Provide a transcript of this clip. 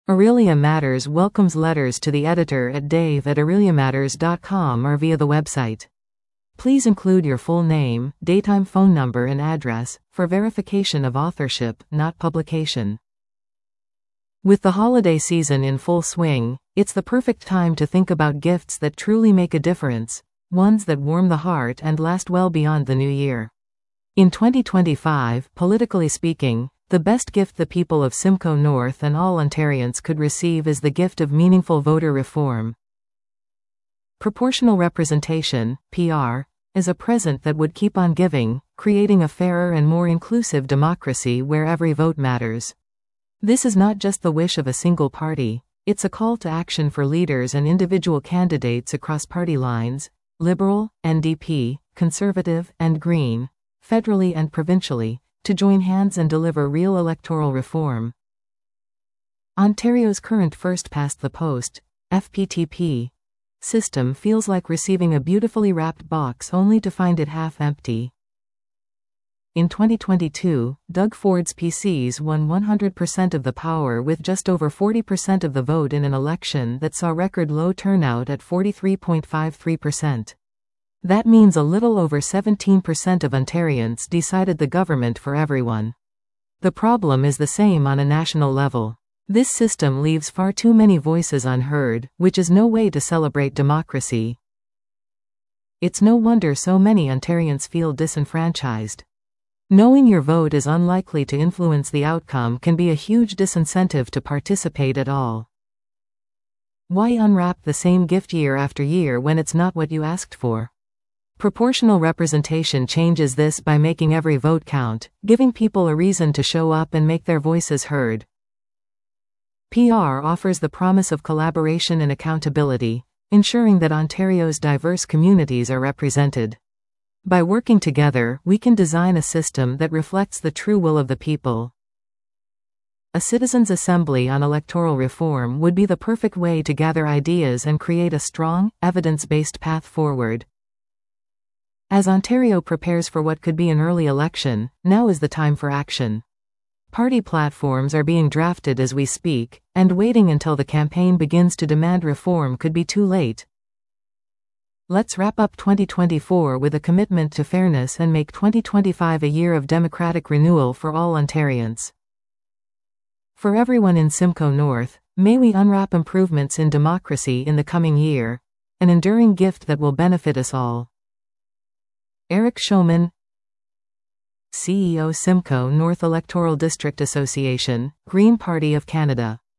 Aurelia Matters welcomes letters to the editor at dave@aureliamatters.com or via the website. Please include your full name, daytime phone number and address, for verification of authorship, not publication. With the holiday season in full swing, it's the perfect time to think about gifts that truly make a difference, ones that warm the heart and last well beyond the new year. In 2025, politically speaking, the best gift the people of Simcoe North and all Ontarians could receive is the gift of meaningful voter reform. Proportional representation, PR, is a present that would keep on giving, creating a fairer and more inclusive democracy where every vote matters. This is not just the wish of a single party, it's a call to action for leaders and individual candidates across party lines, Liberal, NDP, Conservative, and Green, federally and provincially, to join hands and deliver real electoral reform. Ontario's current first-past-the-post, FPTP, system feels like receiving a beautifully wrapped box only to find it half empty. In 2022, Doug Ford's PCs won 100% of the power with just over 40% of the vote in an election that saw record low turnout at 43.53%. That means a little over 17% of Ontarians decided the government for everyone. The problem is the same on a national level. This system leaves far too many voices unheard, which is no way to celebrate democracy. It's no wonder so many Ontarians feel disenfranchised. Knowing your vote is unlikely to influence the outcome can be a huge disincentive to participate at all. Why unwrap the same gift year after year when it's not what you asked for? Proportional representation changes this by making every vote count, giving people a reason to show up and make their voices heard. PR offers the promise of collaboration and accountability, ensuring that Ontario's diverse communities are represented. By working together, we can design a system that reflects the true will of the people. A citizens' assembly on electoral reform would be the perfect way to gather ideas and create a strong, evidence-based path forward. As Ontario prepares for what could be an early election, now is the time for action. Party platforms are being drafted as we speak, and waiting until the campaign begins to demand reform could be too late. Let's wrap up 2024 with a commitment to fairness and make 2025 a year of democratic renewal for all Ontarians. For everyone in Simcoe North, may we unwrap improvements in democracy in the coming year, an enduring gift that will benefit us all. Eric Showman, CEO, Simcoe North Electoral District Association, Green Party of Canada.